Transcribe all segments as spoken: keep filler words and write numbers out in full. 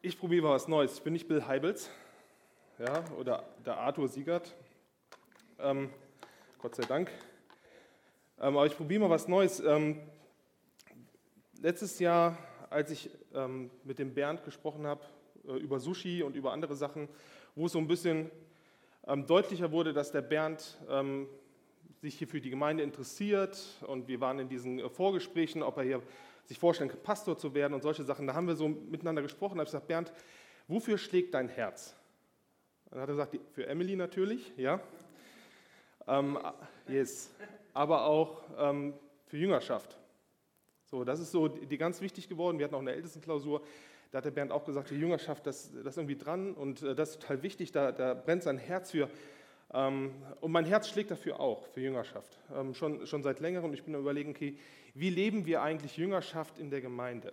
Ich probiere mal was Neues. Ich bin nicht Bill Heibels, ja, oder der Arthur Siegert, ähm, Gott sei Dank. Ähm, aber ich probiere mal was Neues. Ähm, letztes Jahr, als ich ähm, mit dem Bernd gesprochen habe äh, über Sushi und über andere Sachen, wo es so ein bisschen ähm, deutlicher wurde, dass der Bernd ähm, sich hier für die Gemeinde interessiert, und wir waren in diesen äh, Vorgesprächen, ob er hier sich vorstellen kann, Pastor zu werden und solche Sachen. Da haben wir so miteinander gesprochen. Da habe ich gesagt: Bernd, wofür schlägt dein Herz? Dann hat er gesagt: für Emily natürlich, ja. Ähm, yes. Aber auch ähm, für Jüngerschaft. So, das ist so die ganz wichtig geworden. Wir hatten auch eine Ältestenklausur. Da hat der Bernd auch gesagt, die Jüngerschaft, das, das ist irgendwie dran und äh, das ist total wichtig. Da, da brennt sein Herz für. Ähm, und mein Herz schlägt dafür auch, für Jüngerschaft. Ähm, schon, schon seit längerem. Und ich bin am Überlegen, okay, wie leben wir eigentlich Jüngerschaft in der Gemeinde?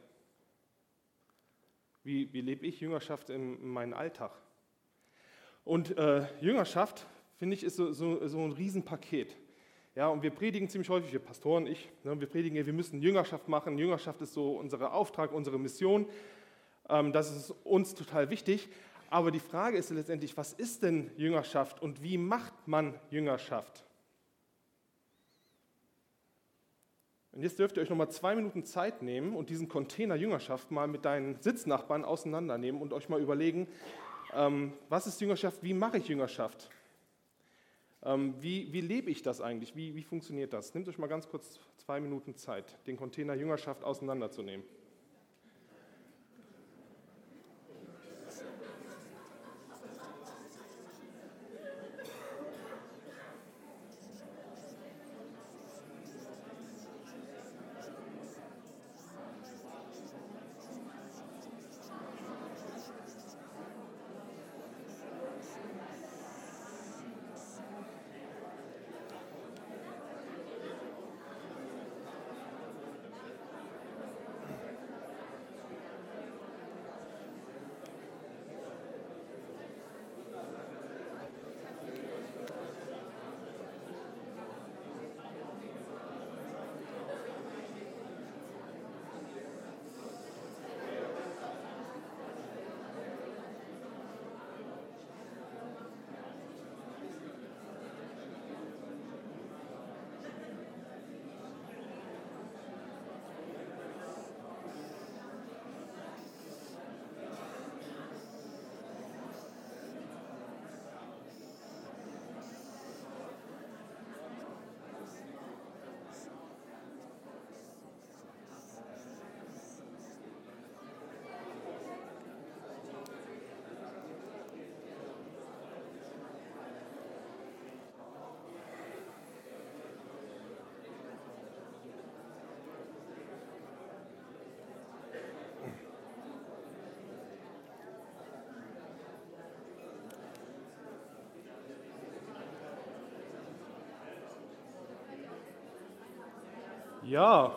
Wie, wie lebe ich Jüngerschaft in, in meinem Alltag? Und äh, Jüngerschaft, finde ich, ist so, so, so ein Riesenpaket. Ja, und wir predigen ziemlich häufig, wir Pastoren, ich, ne, wir predigen, wir müssen Jüngerschaft machen. Jüngerschaft ist so unser Auftrag, unsere Mission. Ähm, das ist uns total wichtig. Aber die Frage ist letztendlich, was ist denn Jüngerschaft und wie macht man Jüngerschaft? Und jetzt dürft ihr euch nochmal zwei Minuten Zeit nehmen und diesen Container Jüngerschaft mal mit deinen Sitznachbarn auseinandernehmen und euch mal überlegen, ähm, was ist Jüngerschaft, wie mache ich Jüngerschaft? Ähm, wie, wie lebe ich das eigentlich? Wie, wie funktioniert das? Nehmt euch mal ganz kurz zwei Minuten Zeit, den Container Jüngerschaft auseinanderzunehmen. Ja,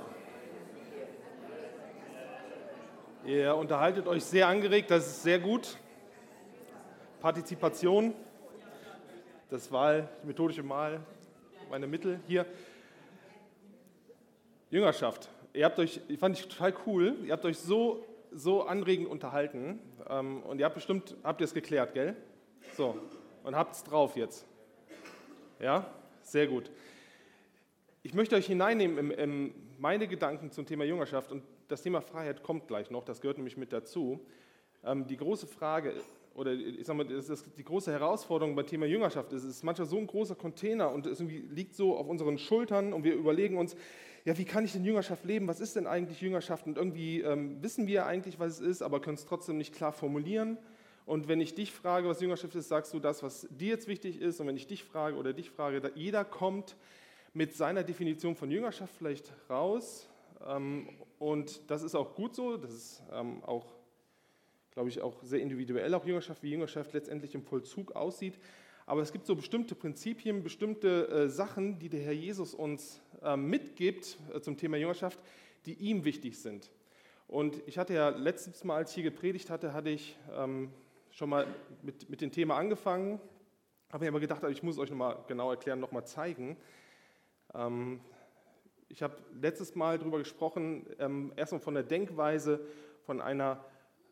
ihr unterhaltet euch sehr angeregt, das ist sehr gut. Partizipation, das Wahl, methodische Mal, meine Mittel hier. Jüngerschaft, ihr habt euch, ich fand ich total cool, ihr habt euch so, so anregend unterhalten ähm, und ihr habt bestimmt, habt ihr es geklärt, gell? So, und habt es drauf jetzt. Ja, sehr gut. Ich möchte euch hineinnehmen in, in meine Gedanken zum Thema Jüngerschaft, und das Thema Freiheit kommt gleich noch, das gehört nämlich mit dazu. Ähm, die große Frage, oder ich sag mal, das ist die große Herausforderung beim Thema Jüngerschaft ist, es ist manchmal so ein großer Container und es irgendwie liegt so auf unseren Schultern und wir überlegen uns, ja, wie kann ich denn Jüngerschaft leben, was ist denn eigentlich Jüngerschaft? Und irgendwie ähm, wissen wir eigentlich, was es ist, aber können es trotzdem nicht klar formulieren. Und wenn ich dich frage, was Jüngerschaft ist, sagst du das, was dir jetzt wichtig ist, und wenn ich dich frage oder dich frage, da jeder kommt mit seiner Definition von Jüngerschaft vielleicht raus, ähm, und das ist auch gut so, das ist ähm, auch, glaube ich, auch sehr individuell, auch Jüngerschaft, wie Jüngerschaft letztendlich im Vollzug aussieht, aber es gibt so bestimmte Prinzipien, bestimmte äh, Sachen, die der Herr Jesus uns äh, mitgibt äh, zum Thema Jüngerschaft, die ihm wichtig sind. Und ich hatte ja letztes Mal, als ich hier gepredigt hatte, hatte ich ähm, schon mal mit, mit dem Thema angefangen, habe mir aber gedacht, ich muss es euch nochmal genau erklären, nochmal zeigen. Ähm, ich habe letztes Mal darüber gesprochen, ähm, erstmal von der Denkweise von einer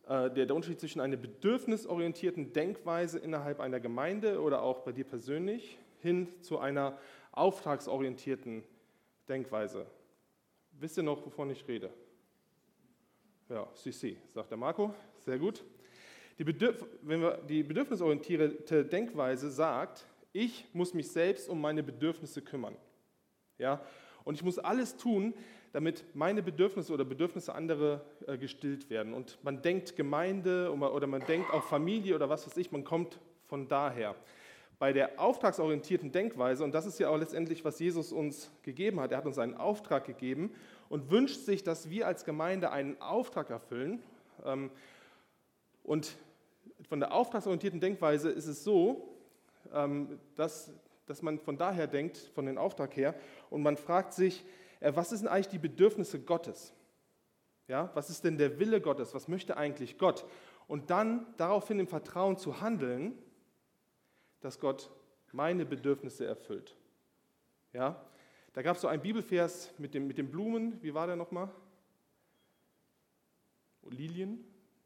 äh, der, der Unterschied zwischen einer bedürfnisorientierten Denkweise innerhalb einer Gemeinde oder auch bei dir persönlich hin zu einer auftragsorientierten Denkweise. Wisst ihr noch, wovon ich rede? Ja, si, si, sagt der Marco. Sehr gut. Die, Bedürf- wenn wir, die bedürfnisorientierte Denkweise sagt, ich muss mich selbst um meine Bedürfnisse kümmern. Ja? Und ich muss alles tun, damit meine Bedürfnisse oder Bedürfnisse anderer äh, gestillt werden. Und man denkt Gemeinde oder man denkt auch Familie oder was weiß ich, man kommt von daher. Bei der auftragsorientierten Denkweise, und das ist ja auch letztendlich, was Jesus uns gegeben hat, er hat uns einen Auftrag gegeben und wünscht sich, dass wir als Gemeinde einen Auftrag erfüllen. Ähm, und von der auftragsorientierten Denkweise ist es so, ähm, dass, dass man von daher denkt, von dem Auftrag her, und man fragt sich, äh, was sind eigentlich die Bedürfnisse Gottes? Ja, was ist denn der Wille Gottes? Was möchte eigentlich Gott? Und dann daraufhin im Vertrauen zu handeln, dass Gott meine Bedürfnisse erfüllt. Ja? Da gab es so einen Bibelvers mit, dem, mit den Blumen, wie war der nochmal? Lilien?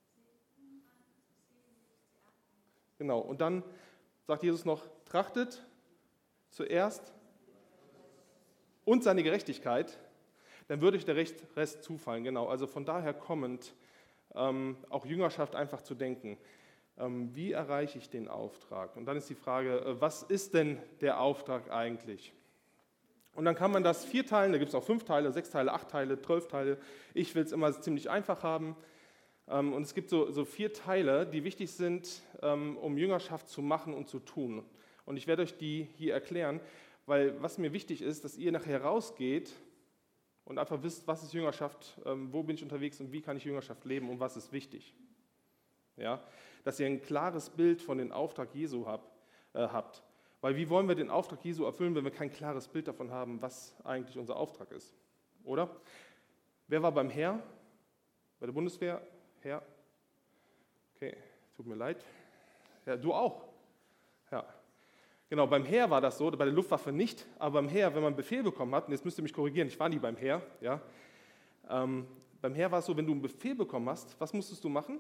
Genau, und dann sagt Jesus noch, trachtet zuerst und seine Gerechtigkeit, dann würde euch der Rest zufallen. Genau, also von daher kommend, ähm, auch Jüngerschaft einfach zu denken. Wie erreiche ich den Auftrag? Und dann ist die Frage, was ist denn der Auftrag eigentlich? Und dann kann man das vier teilen, da gibt es auch fünf Teile, sechs Teile, acht Teile, zwölf Teile. Ich will es immer ziemlich einfach haben. Und es gibt so, so vier Teile, die wichtig sind, um Jüngerschaft zu machen und zu tun. Und ich werde euch die hier erklären, weil was mir wichtig ist, dass ihr nachher rausgeht und einfach wisst, was ist Jüngerschaft, wo bin ich unterwegs und wie kann ich Jüngerschaft leben und was ist wichtig. Ja, dass ihr ein klares Bild von dem Auftrag Jesu hab, äh, habt. Weil wie wollen wir den Auftrag Jesu erfüllen, wenn wir kein klares Bild davon haben, was eigentlich unser Auftrag ist? Oder? Wer war beim Heer? Bei der Bundeswehr? Heer? Okay, tut mir leid. Ja, du auch. Ja. Genau, beim Heer war das so, bei der Luftwaffe nicht, aber beim Heer, wenn man einen Befehl bekommen hat, und jetzt müsst ihr mich korrigieren, ich war nie beim Heer, ja, ähm, beim Heer war es so, wenn du einen Befehl bekommen hast, was musstest du machen?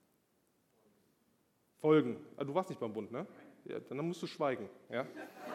Folgen. Ah, du warst nicht beim Bund, ne? Ja, dann musst du schweigen. Ja?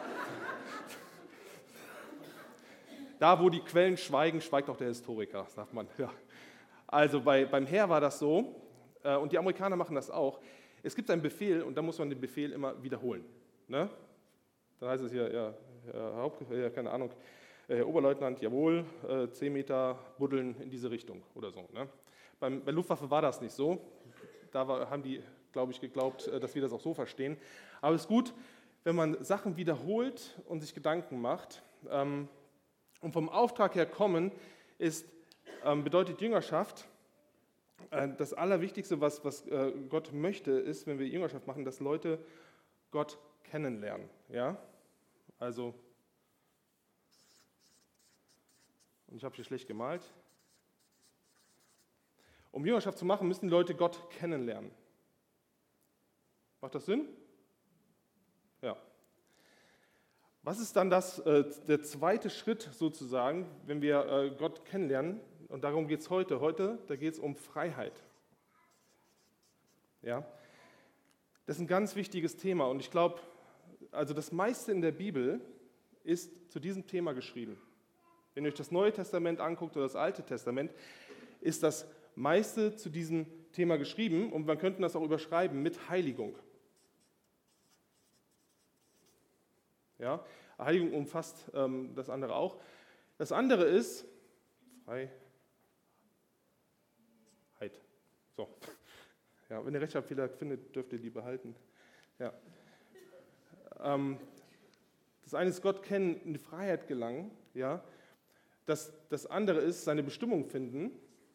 Da, wo die Quellen schweigen, schweigt auch der Historiker, sagt man. Ja. Also bei, beim Heer war das so, äh, und die Amerikaner machen das auch. Es gibt einen Befehl und dann muss man den Befehl immer wiederholen. Ne? Dann heißt es hier, ja, Herr Haupt, ja, keine Ahnung, Herr Oberleutnant, jawohl, äh, zehn Meter buddeln in diese Richtung oder so. Ne? Beim, bei Luftwaffe war das nicht so. Da war, haben die, glaube ich, geglaubt, dass wir das auch so verstehen. Aber es ist gut, wenn man Sachen wiederholt und sich Gedanken macht. Und vom Auftrag her kommen ist, bedeutet Jüngerschaft, das Allerwichtigste, was, was Gott möchte, ist, wenn wir Jüngerschaft machen, dass Leute Gott kennenlernen. Ja? Also, und ich habe hier schlecht gemalt. Um Jüngerschaft zu machen, müssen die Leute Gott kennenlernen. Macht das Sinn? Ja. Was ist dann das, äh, der zweite Schritt sozusagen, wenn wir äh, Gott kennenlernen? Und darum geht es heute. Heute, da geht es um Freiheit. Ja. Das ist ein ganz wichtiges Thema. Und ich glaube, also das meiste in der Bibel ist zu diesem Thema geschrieben. Wenn ihr euch das Neue Testament anguckt oder das Alte Testament, ist das meiste zu diesem Thema geschrieben und man könnte das auch überschreiben mit Heiligung. Ja, Heiligung umfasst ähm, das andere auch. Das andere ist Freiheit. So. Ja, wenn ihr Rechtschreibfehler findet, dürft ihr die behalten. Ja. Ähm, das eine ist Gott kennen, in die Freiheit gelangen. Ja. Das, das andere ist seine Bestimmung finden.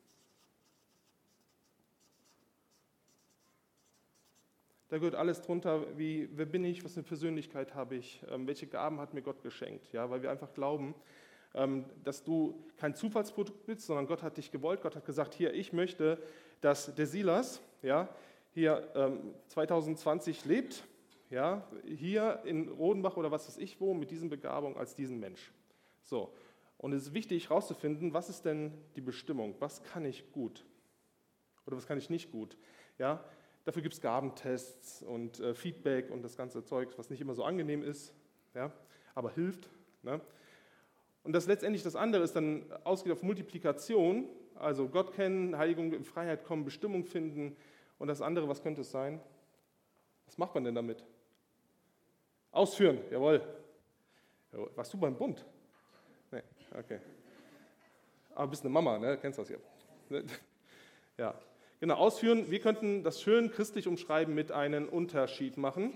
Da gehört alles drunter, wie, wer bin ich, was für eine Persönlichkeit habe ich, ähm, welche Gaben hat mir Gott geschenkt. Ja, weil wir einfach glauben, ähm, dass du kein Zufallsprodukt bist, sondern Gott hat dich gewollt. Gott hat gesagt, hier, ich möchte, dass der Silas ja, hier ähm, zwanzig zwanzig lebt, ja, hier in Rodenbach oder was weiß ich wo, mit diesen Begabungen als diesen Mensch. So, und es ist wichtig herauszufinden, was ist denn die Bestimmung, was kann ich gut oder was kann ich nicht gut. Ja, dafür gibt es Gabentests und äh, Feedback und das ganze Zeug, was nicht immer so angenehm ist, ja, aber hilft. Ne? Und das letztendlich das andere ist dann ausgeht auf Multiplikation, also Gott kennen, Heiligung, in Freiheit kommen, Bestimmung finden. Und das andere, was könnte es sein? Was macht man denn damit? Ausführen, jawohl. jawohl. Warst du beim Bund? Nee, okay. Aber bist eine Mama, ne? Kennst das ja. Ja, genau, ausführen. Wir könnten das schön christlich umschreiben mit einem Unterschied machen.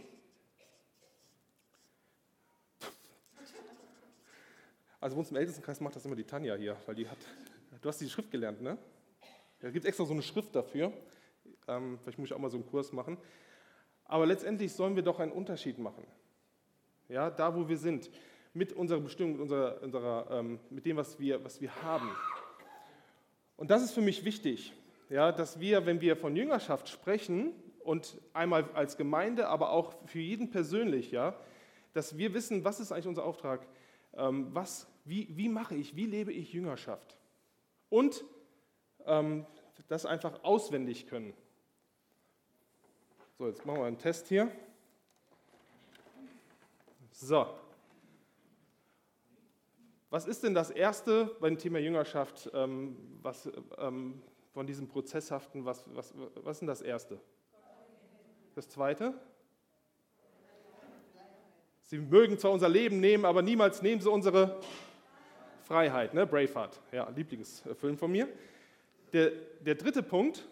Also bei uns im Ältestenkreis macht das immer die Tanja hier, weil die hat, du hast die Schrift gelernt, ne? Da gibt es extra so eine Schrift dafür. Ähm, vielleicht muss ich auch mal so einen Kurs machen. Aber letztendlich sollen wir doch einen Unterschied machen. Ja, da wo wir sind, mit unserer Bestimmung, mit, unserer, unserer, ähm, mit dem, was wir, was wir haben. Und das ist für mich wichtig, ja, dass wir, wenn wir von Jüngerschaft sprechen, und einmal als Gemeinde, aber auch für jeden persönlich, ja, dass wir wissen, was ist eigentlich unser Auftrag, ähm, was, wie, wie mache ich, wie lebe ich Jüngerschaft? Und ähm, das einfach auswendig können. So, jetzt machen wir einen Test hier. So. Was ist denn das Erste beim Thema Jüngerschaft, ähm, was, ähm, von diesem Prozesshaften, was, was, was ist denn das Erste? Das Zweite? Sie mögen zwar unser Leben nehmen, aber niemals nehmen sie unsere Freiheit. Ne? Braveheart, ja, Lieblingsfilm von mir. Der, der dritte Punkt,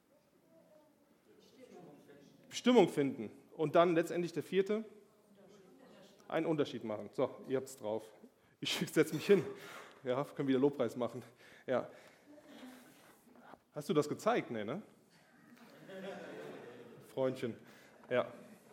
Bestimmung finden. Und dann letztendlich der vierte, einen Unterschied machen. So, ihr habt es drauf. Ich setze mich hin. Ja, können wieder Lobpreis machen. Ja. Hast du das gezeigt? Nee, ne? Freundchen. Ja.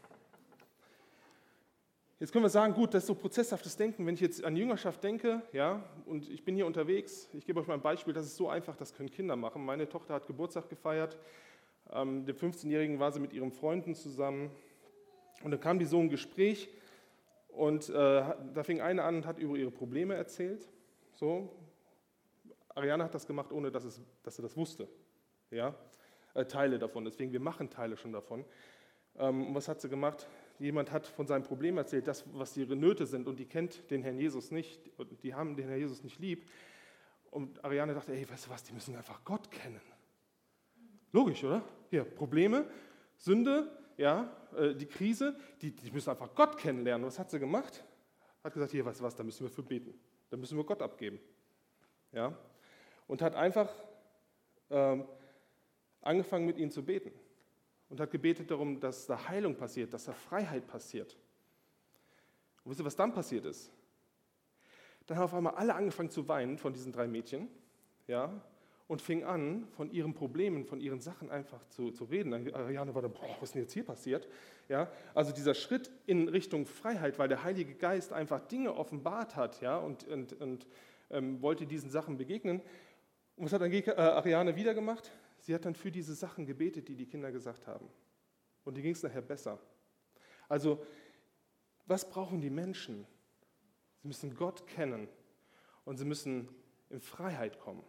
Jetzt können wir sagen, gut, das ist so prozesshaftes Denken. Wenn ich jetzt an Jüngerschaft denke, ja, und ich bin hier unterwegs, ich gebe euch mal ein Beispiel, das ist so einfach, das können Kinder machen. Meine Tochter hat Geburtstag gefeiert, ähm, dem fünfzehnjährigen war sie mit ihren Freunden zusammen und dann kam die so ein Gespräch und äh, da fing eine an und hat über ihre Probleme erzählt. So. Ariane hat das gemacht, ohne dass, es, dass sie das wusste. Ja? Äh, Teile davon, deswegen wir machen Teile schon davon. Ähm, und was hat sie gemacht? Jemand hat von seinem Problem erzählt, das, was ihre Nöte sind, und die kennt den Herrn Jesus nicht, und die haben den Herrn Jesus nicht lieb. Und Ariane dachte, ey, weißt du was, die müssen einfach Gott kennen. Logisch, oder? Hier, Probleme, Sünde, ja, äh, die Krise, die, die müssen einfach Gott kennenlernen. Was hat sie gemacht? Hat gesagt, hier, weißt du was, da müssen wir für beten. Da müssen wir Gott abgeben. Ja? Und hat einfach ähm, angefangen, mit ihnen zu beten. Und hat gebetet darum, dass da Heilung passiert, dass da Freiheit passiert. Und wisst ihr, was dann passiert ist? Dann haben auf einmal alle angefangen zu weinen von diesen drei Mädchen, ja, und fing an, von ihren Problemen, von ihren Sachen einfach zu, zu reden. Dann, Ariane war da, boah, was ist denn jetzt hier passiert? Ja, also dieser Schritt in Richtung Freiheit, weil der Heilige Geist einfach Dinge offenbart hat, ja, und, und, und ähm, wollte diesen Sachen begegnen. Und was hat dann äh, Ariane wieder gemacht? Sie hat dann für diese Sachen gebetet, die die Kinder gesagt haben. Und die ging es nachher besser. Also, was brauchen die Menschen? Sie müssen Gott kennen und sie müssen in Freiheit kommen.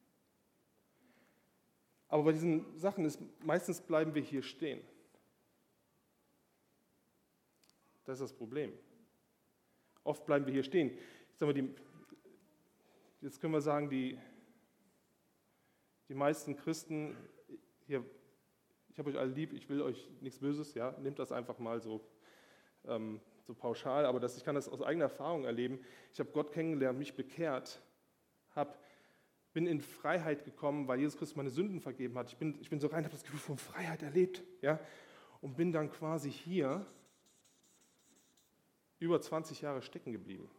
Aber bei diesen Sachen ist, meistens bleiben wir hier stehen. Das ist das Problem. Oft bleiben wir hier stehen. Ich sag mal, die, jetzt können wir sagen, die Die meisten Christen, hier, ich habe euch alle lieb, ich will euch nichts Böses, ja, nehmt das einfach mal so, ähm, so pauschal, aber das, ich kann das aus eigener Erfahrung erleben. Ich habe Gott kennengelernt, mich bekehrt, hab, bin in Freiheit gekommen, weil Jesus Christus meine Sünden vergeben hat. Ich bin, ich bin so rein, habe das Gefühl von Freiheit erlebt, ja, und bin dann quasi hier über zwanzig Jahre stecken geblieben.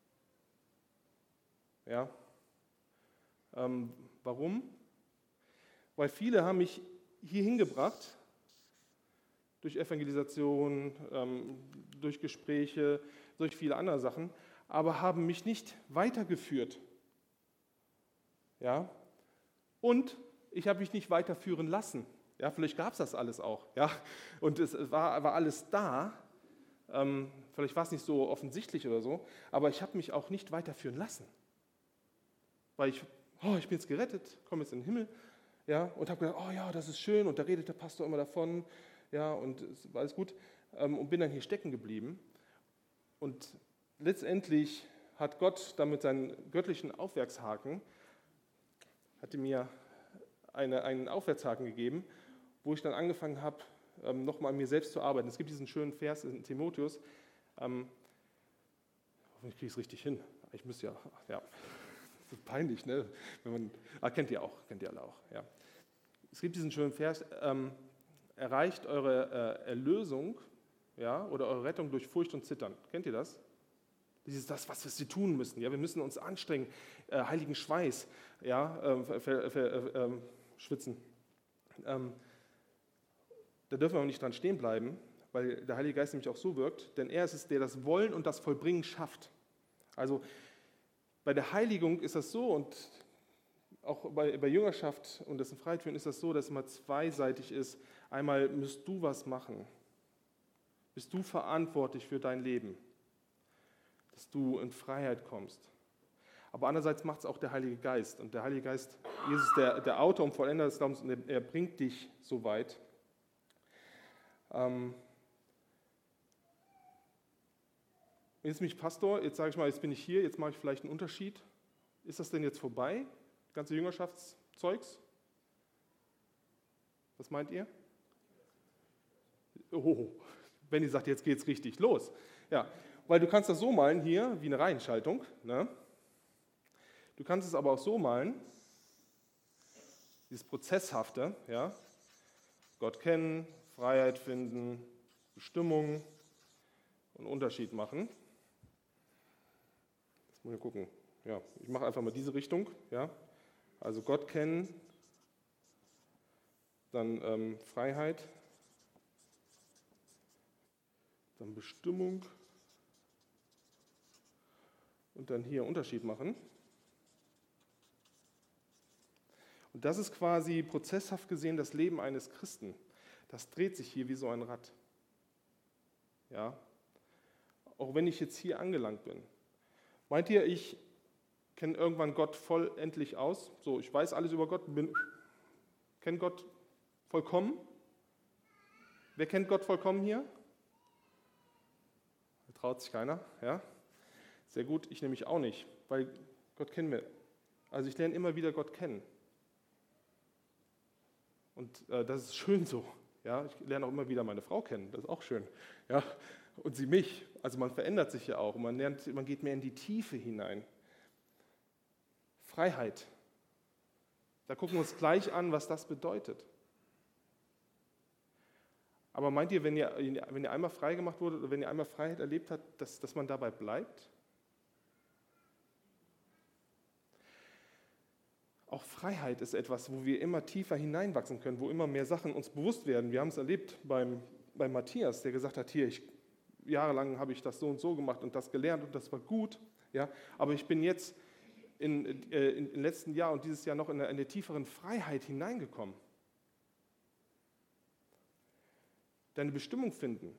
Ja, ähm, warum? Weil viele haben mich hier hingebracht, durch Evangelisation, ähm, durch Gespräche, durch viele andere Sachen, aber haben mich nicht weitergeführt. Ja? Und ich habe mich nicht weiterführen lassen. Ja, vielleicht gab es das alles auch. Ja? Und es war, war alles da. Ähm, vielleicht war es nicht so offensichtlich oder so, aber ich habe mich auch nicht weiterführen lassen. Weil ich, oh, ich bin jetzt gerettet, komme jetzt in den Himmel. ja, und habe gedacht, oh ja, das ist schön, und da redet der Pastor immer davon, ja, und es war alles gut, ähm, und bin dann hier stecken geblieben. Und letztendlich hat Gott damit seinen göttlichen Aufwärtshaken, hatte mir eine, einen Aufwärtshaken gegeben, wo ich dann angefangen habe, ähm, nochmal an mir selbst zu arbeiten. Es gibt diesen schönen Vers in Timotheus, ähm, hoffentlich kriege ich es richtig hin. Ich müsste ja, ja, das ist peinlich, ne? Wenn man, ah, kennt ihr auch, kennt ihr alle auch, ja. Es gibt diesen schönen Vers, ähm, erreicht eure äh, Erlösung, ja, oder eure Rettung durch Furcht und Zittern. Kennt ihr das? Das ist das, was wir tun müssen. Ja, wir müssen uns anstrengen, äh, heiligen Schweiß, ja, äh, ver, ver, äh, schwitzen. Ähm, da dürfen wir aber nicht dran stehen bleiben, weil der Heilige Geist nämlich auch so wirkt, denn er ist es, der das Wollen und das Vollbringen schafft. Also bei der Heiligung ist das so, und auch bei, bei Jüngerschaft und das in Freiheit führen ist das so, dass es immer zweiseitig ist. Einmal musst du was machen. Bist du verantwortlich für dein Leben, dass du in Freiheit kommst. Aber andererseits macht es auch der Heilige Geist. Und der Heilige Geist, Jesus, der, der Autor und Vollender des Glaubens, und er, er bringt dich so weit. Ähm, jetzt bin ich Pastor, jetzt sage ich mal, jetzt bin ich hier, jetzt mache ich vielleicht einen Unterschied. Ist das denn jetzt vorbei, das ganze Jüngerschaftszeugs? Was meint ihr? Oh, Benny sagt, jetzt geht's richtig los. Ja, weil du kannst das so malen hier, wie eine Reihenschaltung. Ne? Du kannst es aber auch so malen, dieses Prozesshafte, ja? Gott kennen, Freiheit finden, Bestimmung und Unterschied machen. Jetzt muss ich gucken. Ja, ich mache einfach mal diese Richtung. Ja? Also Gott kennen, dann ähm, Freiheit, dann Bestimmung und dann hier Unterschied machen. Und das ist quasi prozesshaft gesehen das Leben eines Christen. Das dreht sich hier wie so ein Rad. Ja? Auch wenn ich jetzt hier angelangt bin. Meint ihr, ich kenne irgendwann Gott vollendlich aus? So, ich weiß alles über Gott, bin, kenne Gott vollkommen? Wer kennt Gott vollkommen hier? Da traut sich keiner, ja? Sehr gut, ich nämlich auch nicht, weil Gott kennen wir. Also ich lerne immer wieder Gott kennen. Und äh, das ist schön so. Ja? Ich lerne auch immer wieder meine Frau kennen, das ist auch schön. Ja? Und sie mich. Also man verändert sich ja auch und man lernt, man geht mehr in die Tiefe hinein. Freiheit. Da gucken wir uns gleich an, was das bedeutet. Aber meint ihr, wenn ihr, wenn ihr einmal frei gemacht wurde oder wenn ihr einmal Freiheit erlebt habt, dass, dass man dabei bleibt? Auch Freiheit ist etwas, wo wir immer tiefer hineinwachsen können, wo immer mehr Sachen uns bewusst werden. Wir haben es erlebt beim, beim Matthias, der gesagt hat, hier, ich, jahrelang habe ich das so und so gemacht und das gelernt und das war gut. Ja, aber ich bin jetzt in, äh, in, im letzten Jahr und dieses Jahr noch in eine, eine tieferen Freiheit hineingekommen. Deine Bestimmung finden.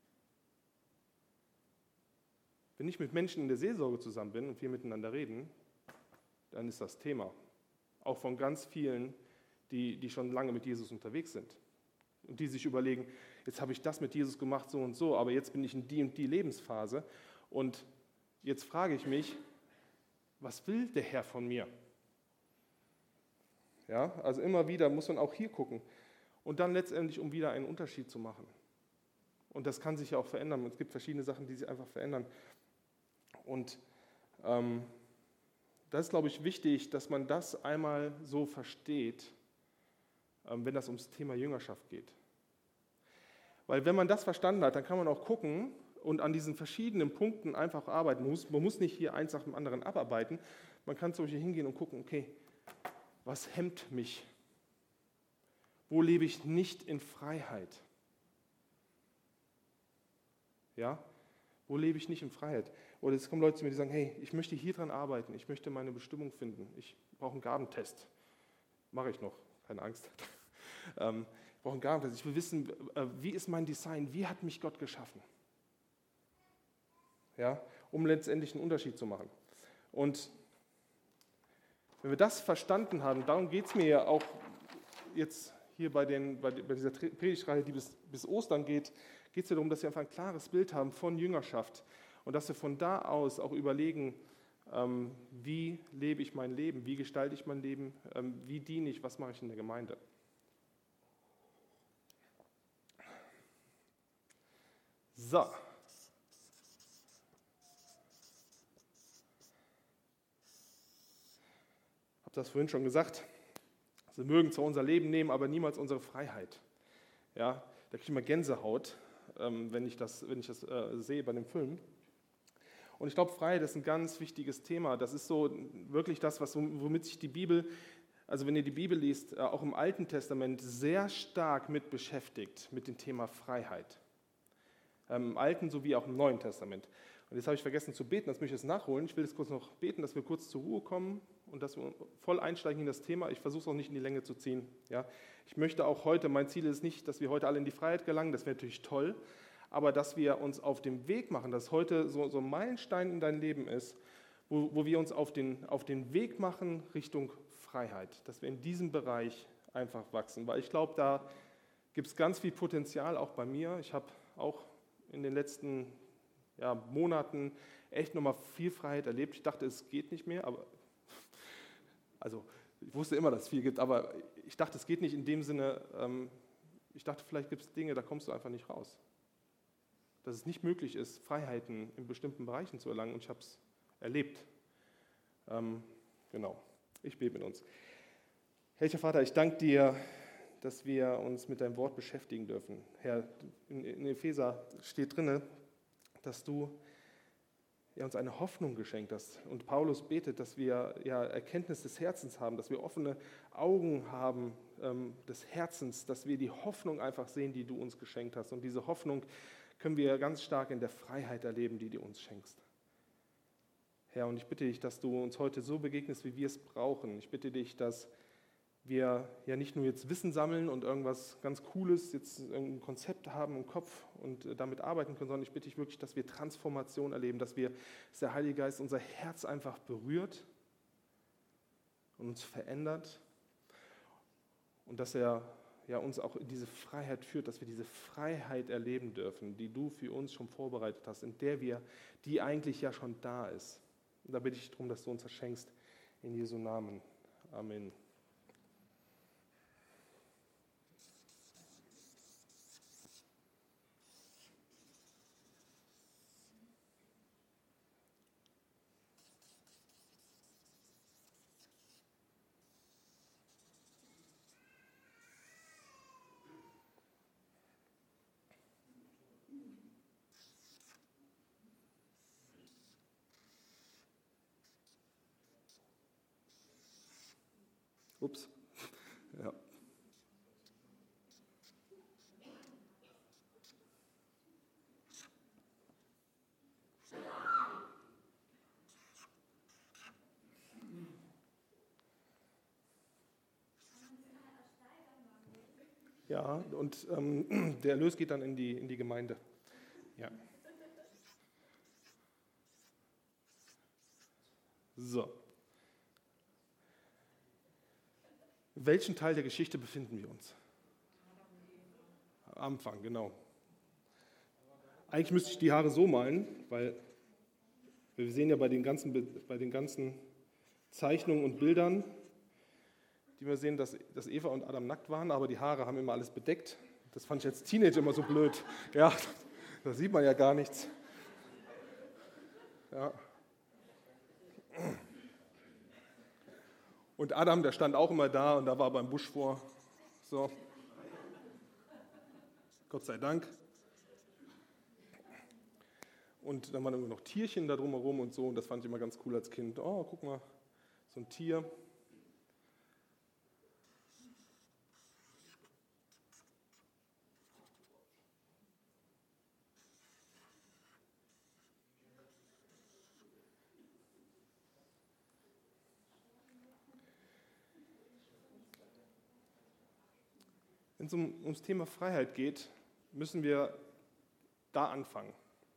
Wenn ich mit Menschen in der Seelsorge zusammen bin und wir miteinander reden, dann ist das Thema. Auch von ganz vielen, die, die schon lange mit Jesus unterwegs sind. Und die sich überlegen, jetzt habe ich das mit Jesus gemacht, so und so, aber jetzt bin ich in die und die Lebensphase. Und jetzt frage ich mich, was will der Herr von mir? Ja, also immer wieder muss man auch hier gucken. Und dann letztendlich, um wieder einen Unterschied zu machen. Und das kann sich ja auch verändern. Es gibt verschiedene Sachen, die sich einfach verändern. Und ähm, das ist, glaube ich, wichtig, dass man das einmal so versteht, ähm, wenn das ums Thema Jüngerschaft geht. Weil wenn man das verstanden hat, dann kann man auch gucken und an diesen verschiedenen Punkten einfach arbeiten. Man muss, man muss nicht hier eins nach dem anderen abarbeiten. Man kann zum Beispiel hingehen und gucken, okay, was hemmt mich? Wo lebe ich nicht in Freiheit? Ja? Wo lebe ich nicht in Freiheit? Oder es kommen Leute zu mir, die sagen, hey, ich möchte hier dran arbeiten, ich möchte meine Bestimmung finden, ich brauche einen Gabentest. Mache ich noch, keine Angst. ähm, ich brauche einen Gabentest, ich will wissen, äh, wie ist mein Design, wie hat mich Gott geschaffen? Ja? Um letztendlich einen Unterschied zu machen. Und wenn wir das verstanden haben, darum geht es mir ja auch jetzt hier bei, den, bei dieser Predigtreihe, die bis, bis Ostern geht, geht es ja darum, dass wir einfach ein klares Bild haben von Jüngerschaft und dass wir von da aus auch überlegen, ähm, wie lebe ich mein Leben, wie gestalte ich mein Leben, ähm, wie diene ich, was mache ich in der Gemeinde. So. Ich habe das vorhin schon gesagt. Sie mögen zwar unser Leben nehmen, aber niemals unsere Freiheit. Ja, da kriege ich immer Gänsehaut, ähm, wenn ich das, wenn ich das äh, sehe bei dem Film. Und ich glaube, Freiheit ist ein ganz wichtiges Thema. Das ist so wirklich das, was, womit sich die Bibel, also wenn ihr die Bibel liest, äh, auch im Alten Testament sehr stark mit beschäftigt, mit dem Thema Freiheit. Ähm, Im Alten sowie auch im Neuen Testament. Und jetzt habe ich vergessen zu beten, das möchte ich jetzt nachholen. Ich will jetzt kurz noch beten, dass wir kurz zur Ruhe kommen und dass wir voll einsteigen in das Thema. Ich versuche es auch nicht in die Länge zu ziehen. Ja. Ich möchte auch heute, mein Ziel ist nicht, dass wir heute alle in die Freiheit gelangen, das wäre natürlich toll, aber dass wir uns auf den Weg machen, dass heute so, so ein Meilenstein in deinem Leben ist, wo, wo wir uns auf den, auf den Weg machen Richtung Freiheit, dass wir in diesem Bereich einfach wachsen. Weil ich glaube, da gibt es ganz viel Potenzial, auch bei mir. Ich habe auch in den letzten ja, Monaten echt nochmal viel Freiheit erlebt. Ich dachte, es geht nicht mehr, aber also ich wusste immer, dass es viel gibt, aber ich dachte, es geht nicht in dem Sinne, ähm, ich dachte, vielleicht gibt es Dinge, da kommst du einfach nicht raus. Dass es nicht möglich ist, Freiheiten in bestimmten Bereichen zu erlangen und ich habe es erlebt. Ähm, genau, ich bete mit uns. Herrlicher Vater, ich danke dir, dass wir uns mit deinem Wort beschäftigen dürfen. Herr, in, in Epheser steht drin, dass du ja, uns eine Hoffnung geschenkt hast. Und Paulus betet, dass wir ja, Erkenntnis des Herzens haben, dass wir offene Augen haben ähm, des Herzens, dass wir die Hoffnung einfach sehen, die du uns geschenkt hast. Und diese Hoffnung können wir ganz stark in der Freiheit erleben, die du uns schenkst. Herr, und ich bitte dich, dass du uns heute so begegnest, wie wir es brauchen. Ich bitte dich, dass wir ja nicht nur jetzt Wissen sammeln und irgendwas ganz Cooles, jetzt ein Konzept haben im Kopf und damit arbeiten können, sondern ich bitte dich wirklich, dass wir Transformation erleben, dass wir, dass der Heilige Geist unser Herz einfach berührt und uns verändert und dass er ja, uns auch in diese Freiheit führt, dass wir diese Freiheit erleben dürfen, die du für uns schon vorbereitet hast, in der wir, die eigentlich ja schon da ist. Und da bitte ich darum, dass du uns das schenkst, in Jesu Namen. Amen. Ups. Ja. Ja, und ähm, der Erlös geht dann in die, in die Gemeinde. Ja. So. In welchem Teil der Geschichte befinden wir uns? Am Anfang, genau. Eigentlich müsste ich die Haare so malen, weil wir sehen ja bei den ganzen, bei den ganzen Zeichnungen und Bildern, die wir sehen, dass, dass Eva und Adam nackt waren, aber die Haare haben immer alles bedeckt. Das fand ich als Teenager immer so blöd. Ja, da sieht man ja gar nichts. Ja. Und Adam, der stand auch immer da und da war beim Busch vor. So. Gott sei Dank. Und dann waren immer noch Tierchen da drumherum und so. Und das fand ich immer ganz cool als Kind. Oh, guck mal, so ein Tier. Wenn es um, ums Thema Freiheit geht, müssen wir da anfangen.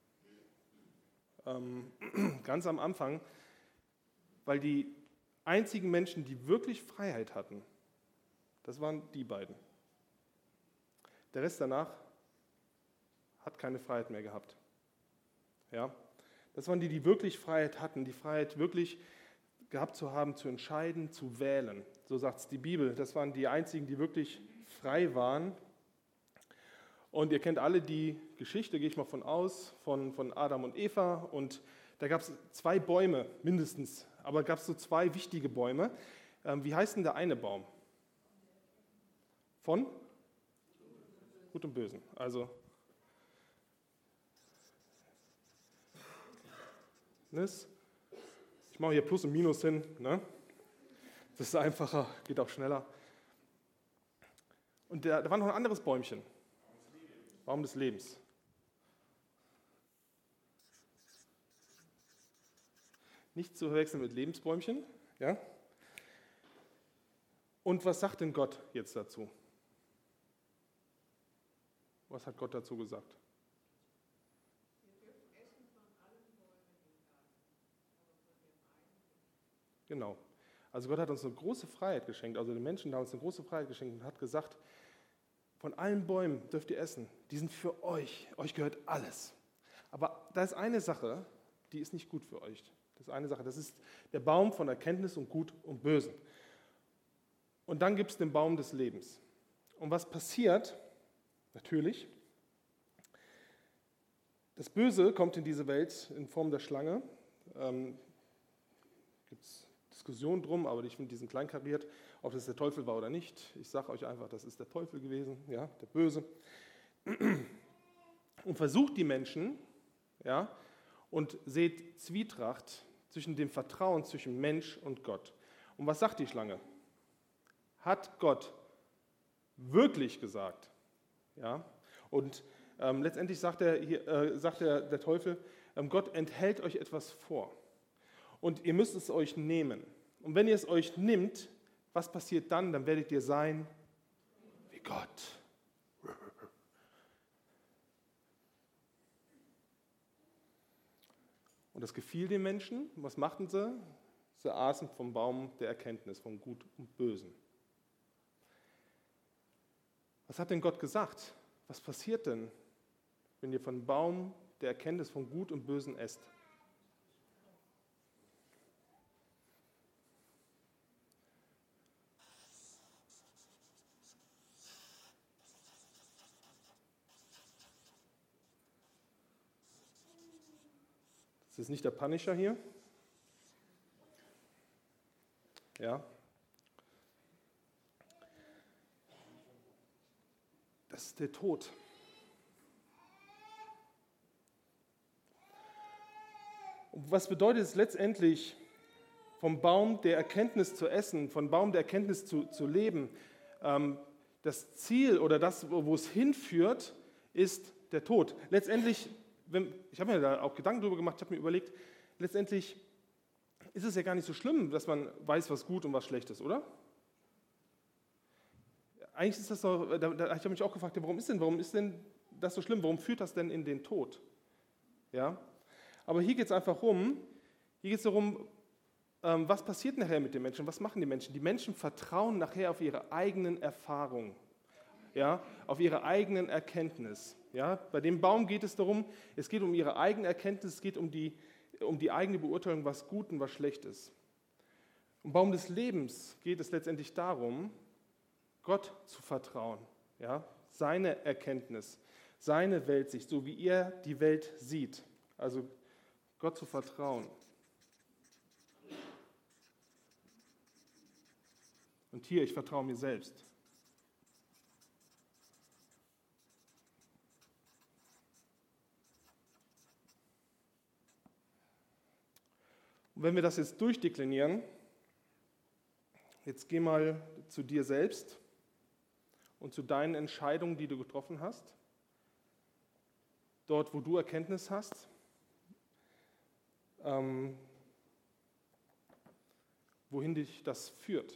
Ähm, ganz am Anfang, weil die einzigen Menschen, die wirklich Freiheit hatten, Das waren die beiden. Der Rest danach hat keine Freiheit mehr gehabt. Ja? Das waren die, die wirklich Freiheit hatten, die Freiheit wirklich gehabt zu haben, zu entscheiden, zu wählen. So sagt es die Bibel. Das waren die einzigen, die wirklich frei waren. Und ihr kennt alle die Geschichte, gehe ich mal von aus, von, von Adam und Eva. Und da gab es zwei Bäume mindestens, aber gab es so zwei wichtige Bäume. Ähm, wie heißt denn der eine Baum? Von? Gut und Bösen. Also, ich mache hier Plus und Minus hin. Ne? Das ist einfacher, geht auch schneller. Und da, da war noch ein anderes Bäumchen. Baum des Lebens. Nicht zu verwechseln mit Lebensbäumchen. Ja? Und was sagt denn Gott jetzt dazu? Was hat Gott dazu gesagt? Genau. Also Gott hat uns eine große Freiheit geschenkt, also den Menschen haben uns eine große Freiheit geschenkt und hat gesagt, von allen Bäumen dürft ihr essen, die sind für euch, euch gehört alles. Aber da ist eine Sache, die ist nicht gut für euch. Das ist eine Sache, das ist der Baum von Erkenntnis und Gut und Bösen. Und dann gibt es den Baum des Lebens. Und was passiert? Natürlich, das Böse kommt in diese Welt in Form der Schlange. Ähm, gibt es Diskussionen drum, aber ich finde diesen kleinkariert, ob das der Teufel war oder nicht. Ich sage euch einfach, das ist der Teufel gewesen, ja, der Böse. Und versucht die Menschen, ja, und seht Zwietracht zwischen dem Vertrauen zwischen Mensch und Gott. Und was sagt die Schlange? Hat Gott wirklich gesagt? Ja, und ähm, letztendlich sagt, er, hier, äh, sagt der, der Teufel, ähm, Gott enthält euch etwas vor. Und ihr müsst es euch nehmen. Und wenn ihr es euch nimmt, was passiert dann? Dann werdet ihr sein wie Gott. Und das gefiel den Menschen. Was machten sie? Sie aßen vom Baum der Erkenntnis, von Gut und Bösen. Was hat denn Gott gesagt? Was passiert denn, wenn ihr vom Baum der Erkenntnis von Gut und Bösen esst? Das ist nicht der Punisher hier. Ja. Das ist der Tod. Und was bedeutet es letztendlich, vom Baum der Erkenntnis zu essen, vom Baum der Erkenntnis zu, zu leben? Ähm, das Ziel oder das, wo es hinführt, ist der Tod. Letztendlich, wenn, ich habe mir da auch Gedanken drüber gemacht, ich habe mir überlegt, letztendlich ist es ja gar nicht so schlimm, dass man weiß, was gut und was schlecht ist, oder? Eigentlich ist das so, da, da, ich habe mich auch gefragt, warum ist denn, warum ist denn das so schlimm? Warum führt das denn in den Tod? Ja? Aber hier geht es einfach um, hier geht es darum, ähm, was passiert nachher mit den Menschen? Was machen die Menschen? Die Menschen vertrauen nachher auf ihre eigenen Erfahrungen, ja? Auf ihre eigenen Erkenntnis. Ja? Bei dem Baum geht es darum, es geht um ihre eigene Erkenntnis, es geht um die, um die eigene Beurteilung, was gut und was schlecht ist. Im Baum des Lebens geht es letztendlich darum, Gott zu vertrauen, ja? Seine Erkenntnis, seine Weltsicht, so wie er die Welt sieht. Also Gott zu vertrauen. Und hier, ich vertraue mir selbst. Und wenn wir das jetzt durchdeklinieren, jetzt geh mal zu dir selbst und zu deinen Entscheidungen, die du getroffen hast. Dort, wo du Erkenntnis hast, ähm, wohin dich das führt.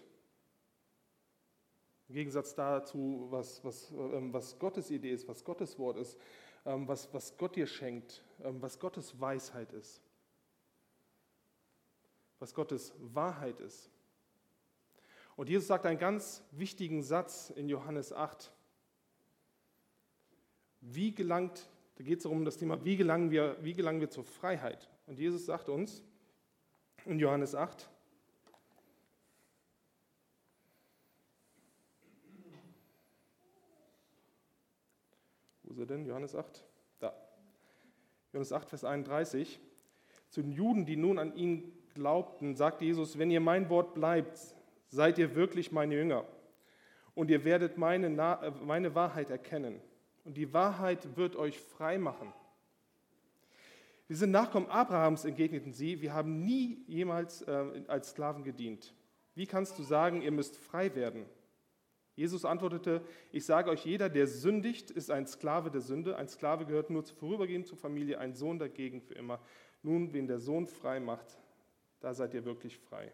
Im Gegensatz dazu, was, was, ähm, was Gottes Idee ist, was Gottes Wort ist, ähm, was, was Gott dir schenkt, ähm, was Gottes Weisheit ist, was Gottes Wahrheit ist. Und Jesus sagt einen ganz wichtigen Satz in Johannes acht. Wie gelangt, da geht es um das Thema, wie gelangen wir, wie gelangen wir zur Freiheit? Und Jesus sagt uns in Johannes acht, wo ist er denn? Johannes acht? Da. Johannes acht, Vers einunddreißig. Zu den Juden, die nun an ihn glaubten, sagte Jesus, wenn ihr mein Wort bleibt, seid ihr wirklich meine Jünger. Und ihr werdet meine, meine Wahrheit erkennen. Und die Wahrheit wird euch frei machen. Wir sind Nachkommen Abrahams, entgegneten sie. Wir haben nie jemals äh, als Sklaven gedient. Wie kannst du sagen, ihr müsst frei werden? Jesus antwortete, ich sage euch, jeder, der sündigt, ist ein Sklave der Sünde. Ein Sklave gehört nur vorübergehend zur Familie, ein Sohn dagegen für immer. Nun, wen der Sohn frei macht, da seid ihr wirklich frei.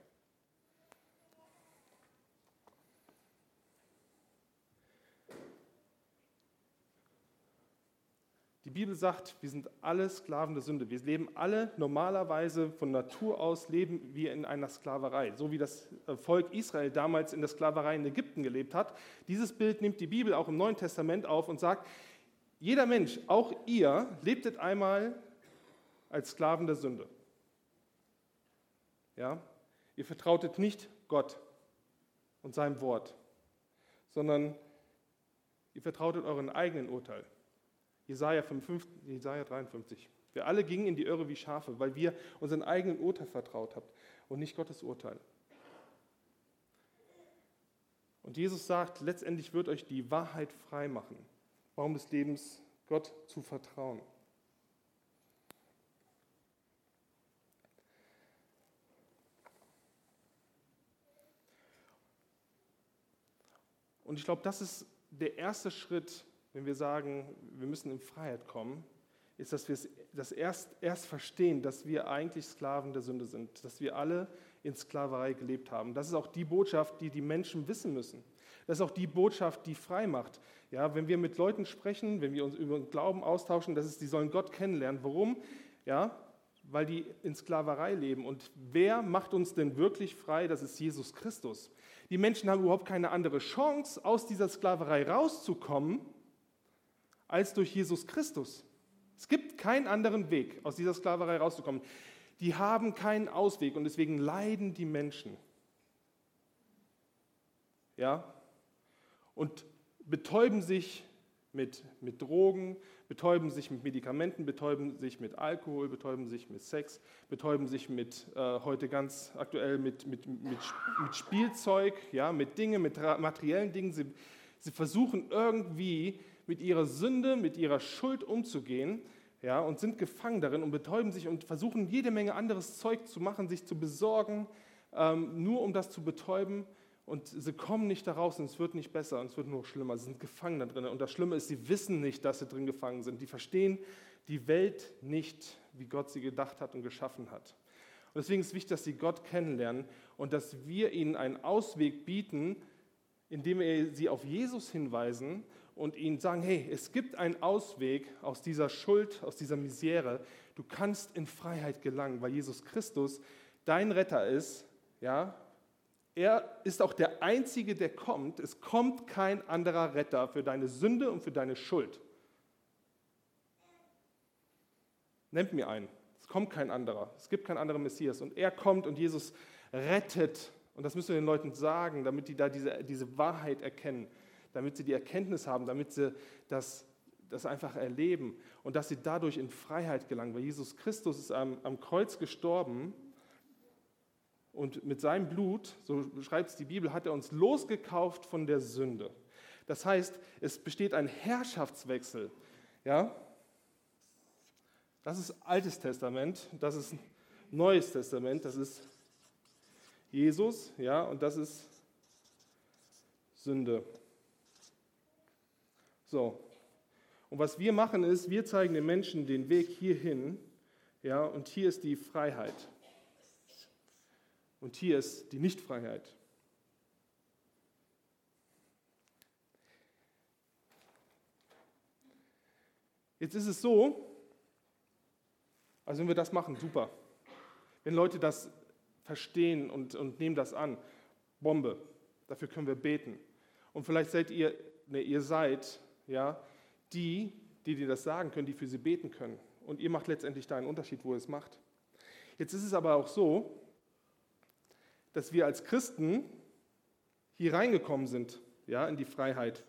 Die Bibel sagt, wir sind alle Sklaven der Sünde. Wir leben alle normalerweise von Natur aus, leben wir in einer Sklaverei. So wie das Volk Israel damals in der Sklaverei in Ägypten gelebt hat. Dieses Bild nimmt die Bibel auch im Neuen Testament auf und sagt, jeder Mensch, auch ihr, lebtet einmal als Sklaven der Sünde. Ja? Ihr vertrautet nicht Gott und seinem Wort, sondern ihr vertrautet euren eigenen Urteil. Jesaja dreiundfünfzig. Wir alle gingen in die Irre wie Schafe, weil wir unseren eigenen Urteil vertraut haben und nicht Gottes Urteil. Und Jesus sagt, letztendlich wird euch die Wahrheit frei machen. Baum des Lebens, Gott zu vertrauen. Und ich glaube, das ist der erste Schritt, wenn wir sagen, wir müssen in Freiheit kommen, ist, dass wir es das erst, erst verstehen, dass wir eigentlich Sklaven der Sünde sind, dass wir alle in Sklaverei gelebt haben. Das ist auch die Botschaft, die die Menschen wissen müssen. Das ist auch die Botschaft, die frei macht. Ja, wenn wir mit Leuten sprechen, wenn wir uns über den Glauben austauschen, das ist, die sollen Gott kennenlernen. Warum? Ja, weil die in Sklaverei leben. Und wer macht uns denn wirklich frei? Das ist Jesus Christus. Die Menschen haben überhaupt keine andere Chance, aus dieser Sklaverei rauszukommen, als durch Jesus Christus. Es gibt keinen anderen Weg, aus dieser Sklaverei rauszukommen. Die haben keinen Ausweg und deswegen leiden die Menschen. Ja? Und betäuben sich mit, mit Drogen, betäuben sich mit Medikamenten, betäuben sich mit Alkohol, betäuben sich mit Sex, betäuben sich mit, äh, heute ganz aktuell mit, mit, mit, mit Spielzeug, ja, mit Dingen, mit materiellen Dingen. Sie, sie versuchen irgendwie mit ihrer Sünde, mit ihrer Schuld umzugehen, ja, und sind gefangen darin und betäuben sich und versuchen jede Menge anderes Zeug zu machen, sich zu besorgen, ähm, nur um das zu betäuben. Und sie kommen nicht da raus und es wird nicht besser und es wird nur schlimmer. Sie sind gefangen da drin. Und das Schlimme ist, sie wissen nicht, dass sie drin gefangen sind. Die verstehen die Welt nicht, wie Gott sie gedacht hat und geschaffen hat. Und deswegen ist es wichtig, dass sie Gott kennenlernen und dass wir ihnen einen Ausweg bieten, indem wir sie auf Jesus hinweisen und ihnen sagen, hey, es gibt einen Ausweg aus dieser Schuld, aus dieser Misere. Du kannst in Freiheit gelangen, weil Jesus Christus dein Retter ist. Ja? Er ist auch der Einzige, der kommt. Es kommt kein anderer Retter für deine Sünde und für deine Schuld. Nennt mir einen. Es kommt kein anderer. Es gibt keinen anderen Messias. Und er kommt und Jesus rettet. Und das müssen wir den Leuten sagen, damit die da diese, diese Wahrheit erkennen. Damit sie die Erkenntnis haben, damit sie das, das einfach erleben. Und dass sie dadurch in Freiheit gelangen. Weil Jesus Christus ist am, am Kreuz gestorben. Und mit seinem Blut, so beschreibt es die Bibel, hat er uns losgekauft von der Sünde. Das heißt, es besteht ein Herrschaftswechsel. Ja? Das ist Altes Testament, das ist Neues Testament, das ist Jesus, ja, und das ist Sünde. So. Und was wir machen ist, wir zeigen den Menschen den Weg hierhin, ja, und hier ist die Freiheit. Und hier ist die Nichtfreiheit. Jetzt ist es so, also wenn wir das machen, super. Wenn Leute das verstehen und, und nehmen das an, Bombe. Dafür können wir beten. Und vielleicht seid ihr, ne, ihr seid, ja, die, die dir das sagen können, die für sie beten können. Und ihr macht letztendlich da einen Unterschied, wo ihr es macht. Jetzt ist es aber auch so, dass wir als Christen hier reingekommen sind, ja, in die Freiheit.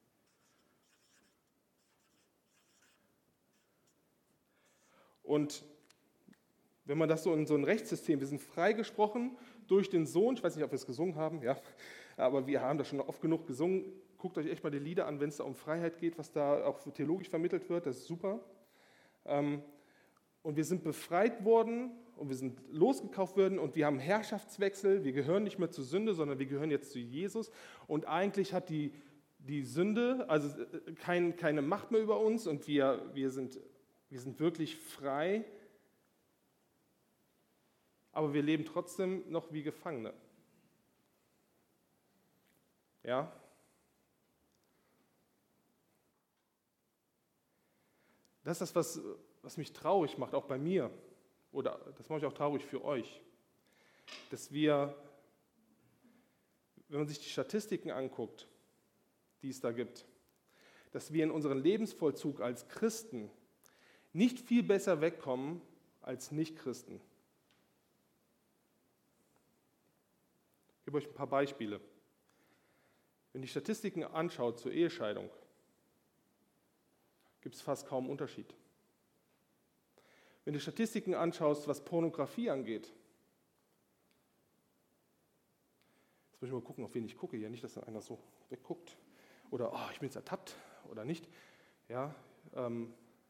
Und wenn man das so in so ein Rechtssystem, wir sind freigesprochen durch den Sohn, ich weiß nicht, ob wir es gesungen haben, ja, aber wir haben das schon oft genug gesungen. Guckt euch echt mal die Lieder an, wenn es da um Freiheit geht, was da auch theologisch vermittelt wird, das ist super. Und wir sind befreit worden und wir sind losgekauft worden und wir haben Herrschaftswechsel, wir gehören nicht mehr zur Sünde, sondern wir gehören jetzt zu Jesus. Und eigentlich hat die, die Sünde also kein, keine Macht mehr über uns und wir, wir, sind, wir sind wirklich frei, aber wir leben trotzdem noch wie Gefangene. Ja? Das ist das, was, was mich traurig macht, auch bei mir. Oder das macht mich auch traurig für euch. Dass wir, wenn man sich die Statistiken anguckt, die es da gibt, dass wir in unserem Lebensvollzug als Christen nicht viel besser wegkommen als Nichtchristen. Ich gebe euch ein paar Beispiele. Wenn ihr die Statistiken anschaut zur Ehescheidung, gibt es fast kaum Unterschied. Wenn du Statistiken anschaust, was Pornografie angeht, jetzt muss ich mal gucken, auf wen ich gucke hier, nicht, dass dann einer so wegguckt oder oh, ich bin jetzt ertappt oder nicht. Ja, ähm,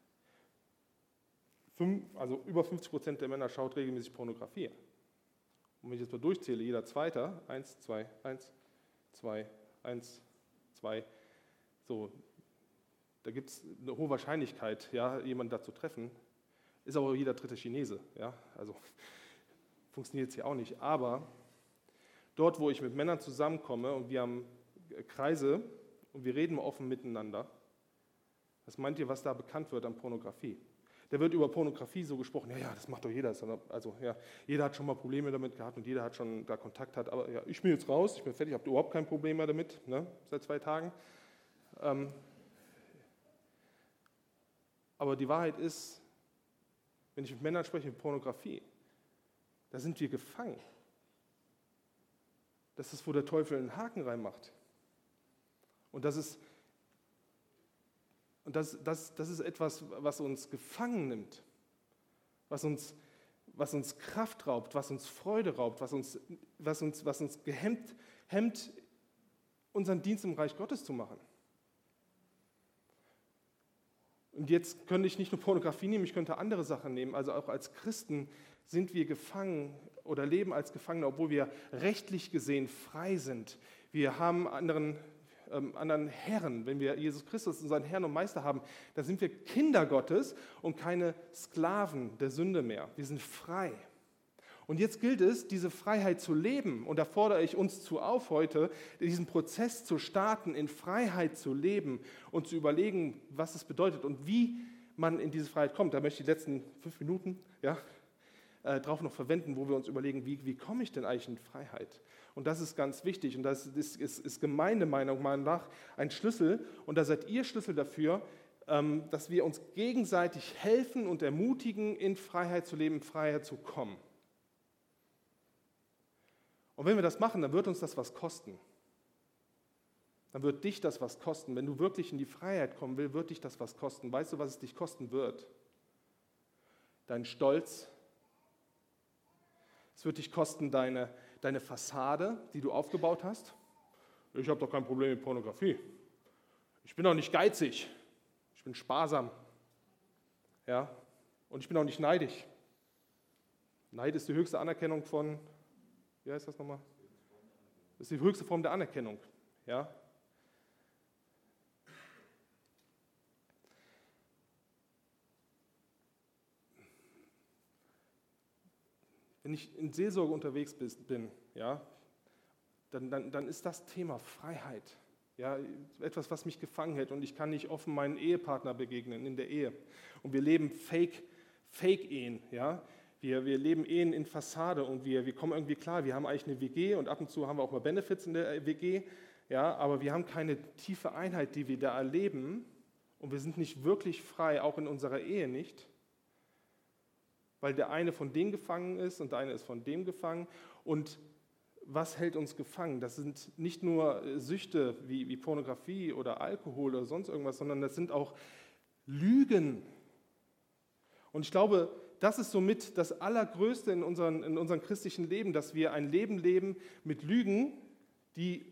fünf, also über fünfzig Prozent der Männer schaut regelmäßig Pornografie. Und wenn ich jetzt mal durchzähle, jeder Zweite, eins, zwei, eins, zwei, eins, zwei, so, da gibt es eine hohe Wahrscheinlichkeit, ja, jemanden da zu treffen. Ist aber jeder dritte Chinese, ja, also funktioniert es hier auch nicht. Aber dort, wo ich mit Männern zusammenkomme und wir haben Kreise und wir reden offen miteinander, was meint ihr, was da bekannt wird an Pornografie? Da wird über Pornografie so gesprochen, ja, ja, das macht doch jeder. Also ja, jeder hat schon mal Probleme damit gehabt und jeder hat schon da Kontakt hat. Aber ja, ich bin jetzt raus, ich bin fertig, ich habe überhaupt kein Problem mehr damit, ne, seit zwei Tagen. Ähm, aber die Wahrheit ist, wenn ich mit Männern spreche mit Pornografie, da sind wir gefangen. Das ist, wo der Teufel einen Haken reinmacht. Und das ist Und das, das, das ist etwas, was uns gefangen nimmt, was uns, was uns Kraft raubt, was uns Freude raubt, was uns, was uns, was uns gehemmt, hemmt, unseren Dienst im Reich Gottes zu machen. Und jetzt könnte ich nicht nur Pornografie nehmen, ich könnte andere Sachen nehmen. Also auch als Christen sind wir gefangen oder leben als Gefangene, obwohl wir rechtlich gesehen frei sind. Wir haben anderen Ähm, anderen Herren, wenn wir Jesus Christus, unseren Herrn und Meister haben, dann sind wir Kinder Gottes und keine Sklaven der Sünde mehr. Wir sind frei. Und jetzt gilt es, diese Freiheit zu leben. Und da fordere ich uns zu auf heute, diesen Prozess zu starten, in Freiheit zu leben und zu überlegen, was es bedeutet und wie man in diese Freiheit kommt. Da möchte ich die letzten fünf Minuten ja, äh, drauf noch verwenden, wo wir uns überlegen, wie, wie komme ich denn eigentlich in Freiheit? Und das ist ganz wichtig und das ist, ist, ist Gemeindemeinung mal nach ein Schlüssel. Und da seid ihr Schlüssel dafür, ähm, dass wir uns gegenseitig helfen und ermutigen, in Freiheit zu leben, in Freiheit zu kommen. Und wenn wir das machen, dann wird uns das was kosten. Dann wird dich das was kosten. Wenn du wirklich in die Freiheit kommen willst, wird dich das was kosten. Weißt du, was es dich kosten wird? Dein Stolz. Es wird dich kosten, deine Deine Fassade, die du aufgebaut hast. Ich habe doch kein Problem mit Pornografie. Ich bin auch nicht geizig. Ich bin sparsam. Ja? Und ich bin auch nicht neidisch. Neid ist die höchste Anerkennung von, wie heißt das nochmal? Das ist die höchste Form der Anerkennung. Ja? Wenn ich in Seelsorge unterwegs bin, ja, dann, dann, dann ist das Thema Freiheit. Ja, etwas, was mich gefangen hält und ich kann nicht offen meinen Ehepartner begegnen in der Ehe. Und wir leben Fake, Fake-Ehen. Ja. Wir, wir leben Ehen in Fassade und wir, wir kommen irgendwie klar, wir haben eigentlich eine W G und ab und zu haben wir auch mal Benefits in der W G, ja, aber wir haben keine tiefe Einheit, die wir da erleben und wir sind nicht wirklich frei, auch in unserer Ehe nicht, weil der eine von dem gefangen ist und der eine ist von dem gefangen. Und was hält uns gefangen? Das sind nicht nur Süchte wie, wie Pornografie oder Alkohol oder sonst irgendwas, sondern das sind auch Lügen. Und ich glaube, das ist somit das Allergrößte in unserem, in unserem christlichen Leben, dass wir ein Leben leben mit Lügen, die,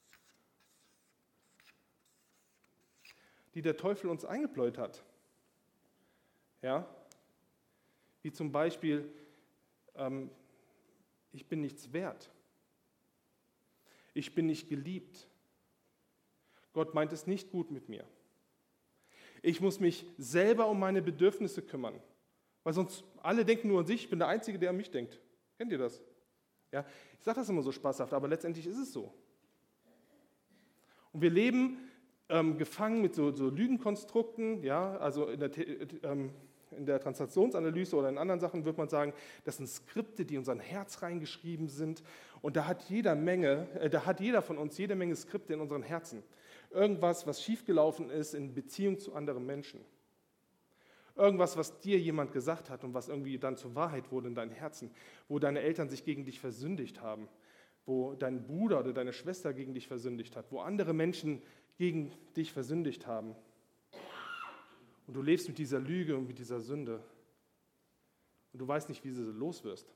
die der Teufel uns eingepläut hat. Ja? Wie zum Beispiel, ähm, ich bin nichts wert. Ich bin nicht geliebt. Gott meint es nicht gut mit mir. Ich muss mich selber um meine Bedürfnisse kümmern. Weil sonst alle denken nur an sich, ich bin der Einzige, der an mich denkt. Kennt ihr das? Ja, ich sage das immer so spaßhaft, aber letztendlich ist es so. Und wir leben ähm, gefangen mit so, so Lügenkonstrukten, ja, also in der, ähm, in der Transaktionsanalyse oder in anderen Sachen wird man sagen, das sind Skripte, die in unser Herz reingeschrieben sind. Und da hat jeder Menge, äh, da hat jeder von uns jede Menge Skripte in unseren Herzen. Irgendwas, was schiefgelaufen ist in Beziehung zu anderen Menschen. Irgendwas, was dir jemand gesagt hat und was irgendwie dann zur Wahrheit wurde in deinem Herzen, wo deine Eltern sich gegen dich versündigt haben, wo dein Bruder oder deine Schwester gegen dich versündigt hat, wo andere Menschen gegen dich versündigt haben. Und du lebst mit dieser Lüge und mit dieser Sünde. Und du weißt nicht, wie du sie los wirst.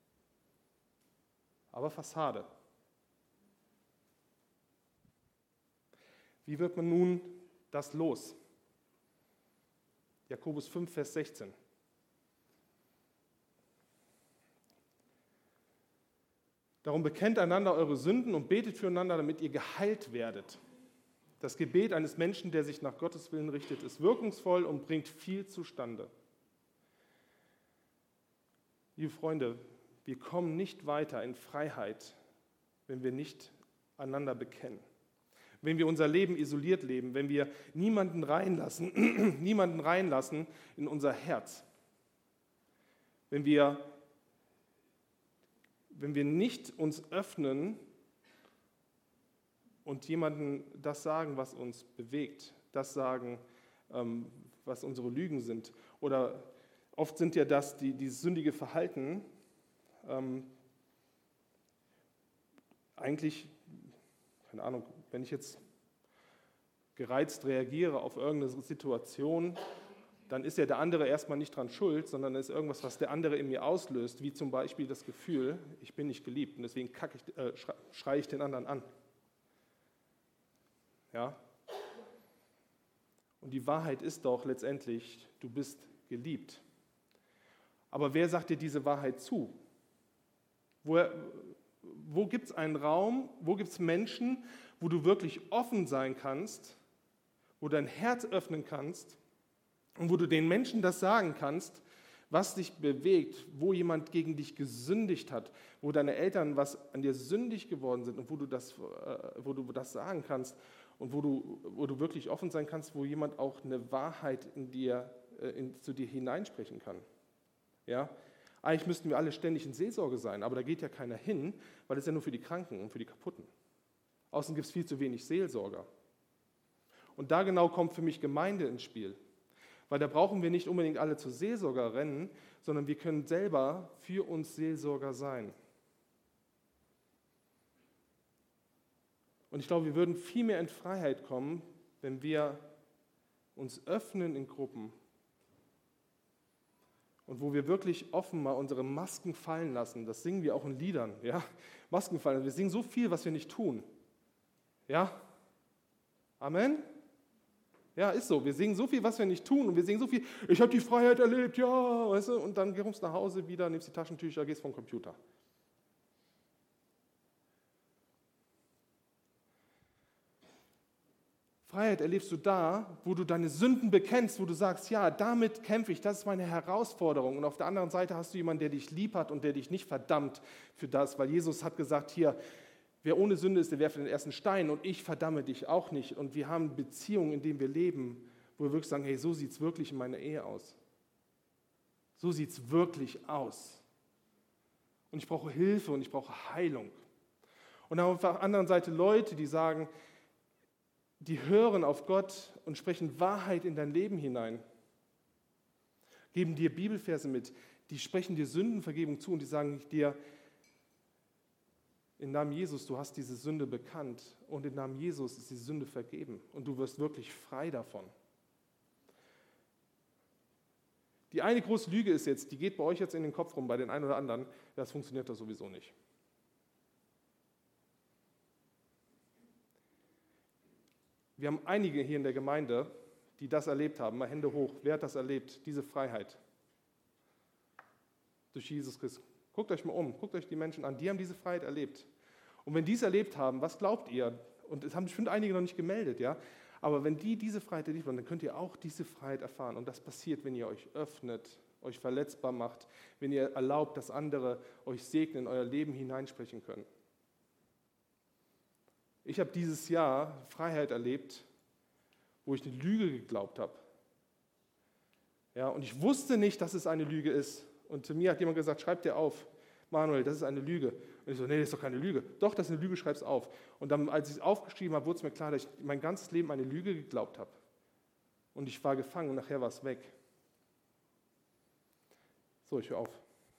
Aber Fassade. Wie wird man nun das los? Jakobus fünf, Vers sechzehn. Darum bekennt einander eure Sünden und betet füreinander, damit ihr geheilt werdet. Das Gebet eines Menschen, der sich nach Gottes Willen richtet, ist wirkungsvoll und bringt viel zustande. Liebe Freunde, wir kommen nicht weiter in Freiheit, wenn wir nicht einander bekennen. Wenn wir unser Leben isoliert leben, wenn wir niemanden reinlassen, niemanden reinlassen in unser Herz. Wenn wir, wenn wir nicht uns öffnen und jemandem das sagen, was uns bewegt, das sagen, ähm, was unsere Lügen sind. Oder oft sind ja das die, dieses sündige Verhalten ähm, eigentlich, keine Ahnung, wenn ich jetzt gereizt reagiere auf irgendeine Situation, dann ist ja der andere erstmal nicht dran schuld, sondern es ist irgendwas, was der andere in mir auslöst, wie zum Beispiel das Gefühl, ich bin nicht geliebt und deswegen kacke ich, äh, schreie ich den anderen an. Ja? Und die Wahrheit ist doch letztendlich, du bist geliebt. Aber wer sagt dir diese Wahrheit zu? Wo, wo gibt es einen Raum, wo gibt es Menschen, wo du wirklich offen sein kannst, wo du dein Herz öffnen kannst und wo du den Menschen das sagen kannst, was dich bewegt, wo jemand gegen dich gesündigt hat, wo deine Eltern was an dir sündig geworden sind und wo du das, wo du das sagen kannst und wo du, wo du wirklich offen sein kannst, wo jemand auch eine Wahrheit in dir, in, zu dir hineinsprechen kann. Ja? Eigentlich müssten wir alle ständig in Seelsorge sein, aber da geht ja keiner hin, weil es ja nur für die Kranken und für die Kaputten. Außerdem gibt es viel zu wenig Seelsorger. Und da genau kommt für mich Gemeinde ins Spiel. Weil da brauchen wir nicht unbedingt alle zu Seelsorger rennen, sondern wir können selber für uns Seelsorger sein. Und ich glaube, wir würden viel mehr in Freiheit kommen, wenn wir uns öffnen in Gruppen und wo wir wirklich offen mal unsere Masken fallen lassen. Das singen wir auch in Liedern. Ja? Masken fallen. Wir singen so viel, was wir nicht tun. Ja? Amen? Ja, ist so. Wir singen so viel, was wir nicht tun. Und wir singen so viel, ich habe die Freiheit erlebt, ja, weißt du? Und dann kommst du nach Hause wieder, nimmst die Taschentücher, gehst vom Computer. Freiheit erlebst du da, wo du deine Sünden bekennst, wo du sagst, ja, damit kämpfe ich, das ist meine Herausforderung. Und auf der anderen Seite hast du jemanden, der dich lieb hat und der dich nicht verdammt für das, weil Jesus hat gesagt, hier, wer ohne Sünde ist, der werfe den ersten Stein und ich verdamme dich auch nicht. Und wir haben Beziehungen, in denen wir leben, wo wir wirklich sagen, hey, so sieht es wirklich in meiner Ehe aus. So sieht es wirklich aus. Und ich brauche Hilfe und ich brauche Heilung. Und dann auf der anderen Seite Leute, die sagen, die hören auf Gott und sprechen Wahrheit in dein Leben hinein. Geben dir Bibelverse mit, die sprechen dir Sündenvergebung zu und die sagen dir, im Namen Jesus, du hast diese Sünde bekannt und im Namen Jesus ist die Sünde vergeben und du wirst wirklich frei davon. Die eine große Lüge ist jetzt, die geht bei euch jetzt in den Kopf rum, bei den einen oder anderen, das funktioniert doch sowieso nicht. Wir haben einige hier in der Gemeinde, die das erlebt haben. Mal Hände hoch. Wer hat das erlebt? Diese Freiheit. Durch Jesus Christus. Guckt euch mal um. Guckt euch die Menschen an. Die haben diese Freiheit erlebt. Und wenn die es erlebt haben, was glaubt ihr? Und es haben bestimmt einige noch nicht gemeldet, ja? Aber wenn die diese Freiheit erlebt haben, dann könnt ihr auch diese Freiheit erfahren. Und das passiert, wenn ihr euch öffnet, euch verletzbar macht, wenn ihr erlaubt, dass andere euch segnen, in euer Leben hineinsprechen können. Ich habe dieses Jahr Freiheit erlebt, wo ich eine Lüge geglaubt habe. Ja, und ich wusste nicht, dass es eine Lüge ist. Und zu mir hat jemand gesagt, schreib dir auf, Manuel, das ist eine Lüge. Und ich so, nee, das ist doch keine Lüge. Doch, das ist eine Lüge, schreib es auf. Und dann, als ich es aufgeschrieben habe, wurde es mir klar, dass ich mein ganzes Leben eine Lüge geglaubt habe. Und ich war gefangen und nachher war es weg. So, ich höre auf.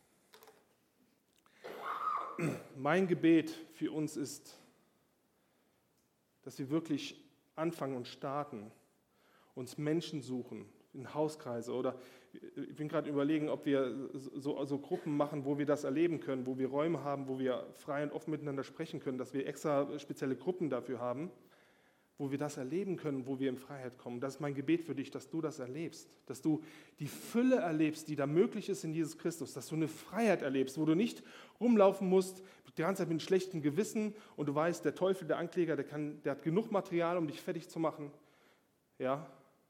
Mein Gebet für uns ist, dass wir wirklich anfangen und starten, uns Menschen suchen, in Hauskreise oder ich bin gerade überlegen, ob wir so, so Gruppen machen, wo wir das erleben können, wo wir Räume haben, wo wir frei und offen miteinander sprechen können, dass wir extra spezielle Gruppen dafür haben, wo wir das erleben können, wo wir in Freiheit kommen. Das ist mein Gebet für dich, dass du das erlebst, dass du die Fülle erlebst, die da möglich ist in Jesus Christus, dass du eine Freiheit erlebst, wo du nicht rumlaufen musst, die ganze Zeit mit einem schlechten Gewissen und du weißt, der Teufel, der Ankläger, der, kann, der hat genug Material, um dich fertig zu machen. Ja.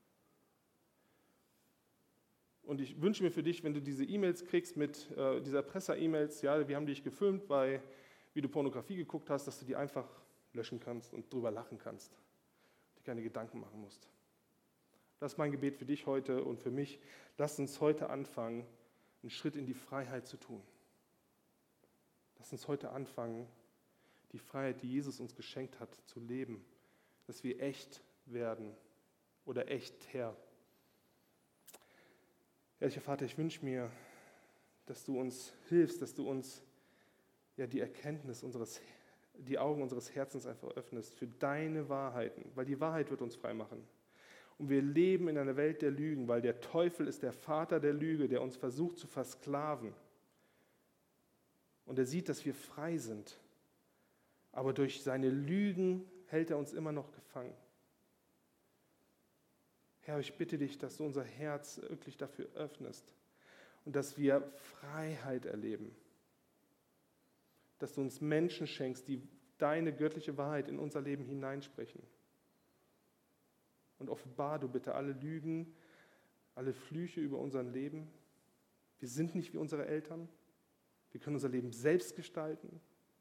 Und ich wünsche mir für dich, wenn du diese E-Mails kriegst mit äh, dieser Erpresser-E-Mails, ja, wir haben dich gefilmt, bei, wie du Pornografie geguckt hast, dass du die einfach löschen kannst und drüber lachen kannst. Dir keine Gedanken machen musst. Das ist mein Gebet für dich heute und für mich. Lass uns heute anfangen, einen Schritt in die Freiheit zu tun. Lass uns heute anfangen, die Freiheit, die Jesus uns geschenkt hat, zu leben. Dass wir echt werden oder echter. Herrlicher Vater, ich wünsche mir, dass du uns hilfst, dass du uns ja, die Erkenntnis unseres, die Augen unseres Herzens einfach öffnest für deine Wahrheiten, weil die Wahrheit wird uns frei machen. Und wir leben in einer Welt der Lügen, weil der Teufel ist der Vater der Lüge, der uns versucht zu versklaven. Und er sieht, dass wir frei sind. Aber durch seine Lügen hält er uns immer noch gefangen. Herr, ich bitte dich, dass du unser Herz wirklich dafür öffnest und dass wir Freiheit erleben. Dass du uns Menschen schenkst, die deine göttliche Wahrheit in unser Leben hineinsprechen. Und offenbar du bitte alle Lügen, alle Flüche über unser Leben. Wir sind nicht wie unsere Eltern. Wir können unser Leben selbst gestalten.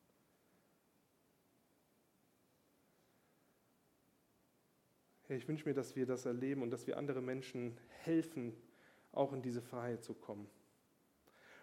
Herr, ich wünsche mir, dass wir das erleben und dass wir andere Menschen helfen, auch in diese Freiheit zu kommen.